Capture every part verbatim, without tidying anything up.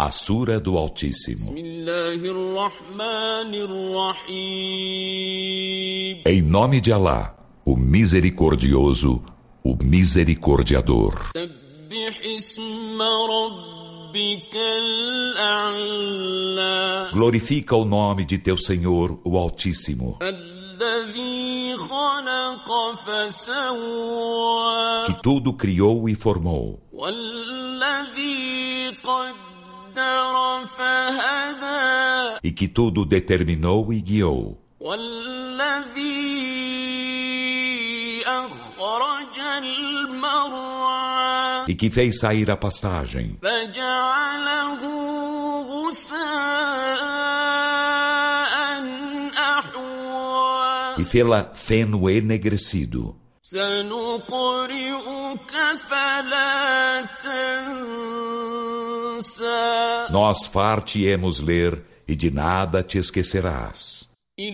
A Sura do Altíssimo. Em nome de Alá, o Misericordioso, o Misericordiador. Glorifica o nome de teu Senhor, o Altíssimo, que tudo criou e formou, e que tudo determinou e guiou, e que fez sair a pastagem, e fê-la feno enegrecido. Nós far-te-emos ler e de nada te esquecerás.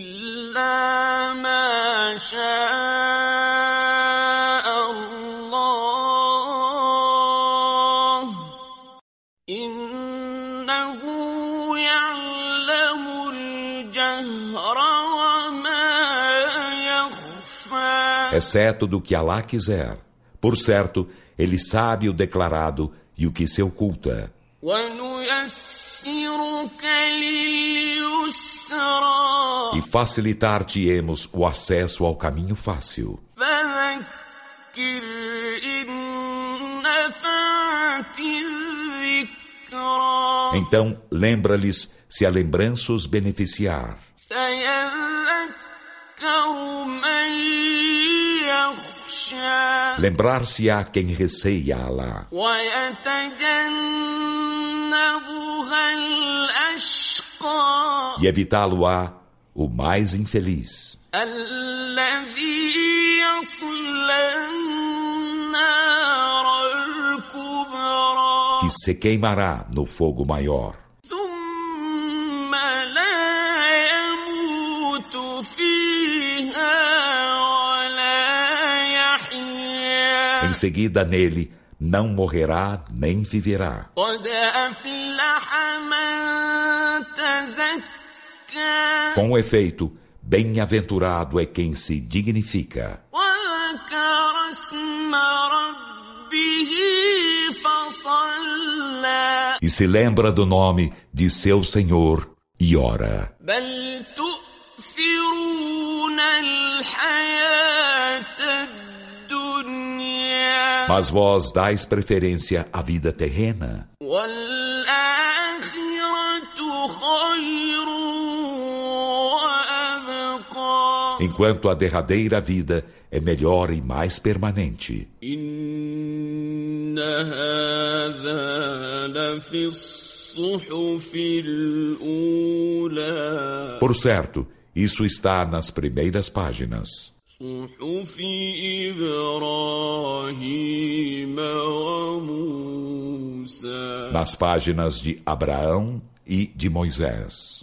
Exceto do que Alá quiser. Por certo, Ele sabe o declarado e o que se oculta. E facilitar-te-emos o acesso ao caminho fácil. Então, lembra-lhes se a lembrança os beneficiar. Lembrar-se-á quem receia Alá. E evitá-lo-á o mais infeliz, que se queimará no fogo maior. Em seguida nele não morrerá nem viverá. Com efeito, bem-aventurado é quem se dignifica e se lembra do nome de seu Senhor e ora. Mas vós dais preferência à vida terrena, enquanto a derradeira vida é melhor e mais permanente. Por certo, isso está nas primeiras páginas. Nas páginas de Abraão e de Moisés.